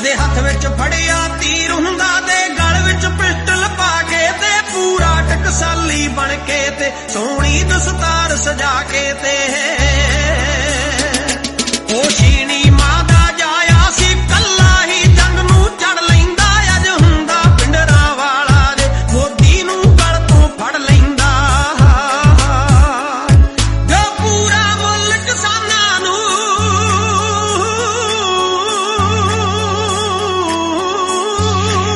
ਦੇ ਹੱਥ ਵਿੱਚ ਫੜਿਆ ਤੀਰ ਹੁੰਦਾ ਤੇ ਗਲ ਵਿੱਚ ਪਿਸਟਲ ਪਾ ਕੇ ਤੇ ਪੂਰਾ ਟਕਸਾਲੀ ਬਣ ਕੇ ਤੇ ਸੋਹਣੀ ਦਸਤਾਰ ਸਜਾ ਕੇ ਤੇ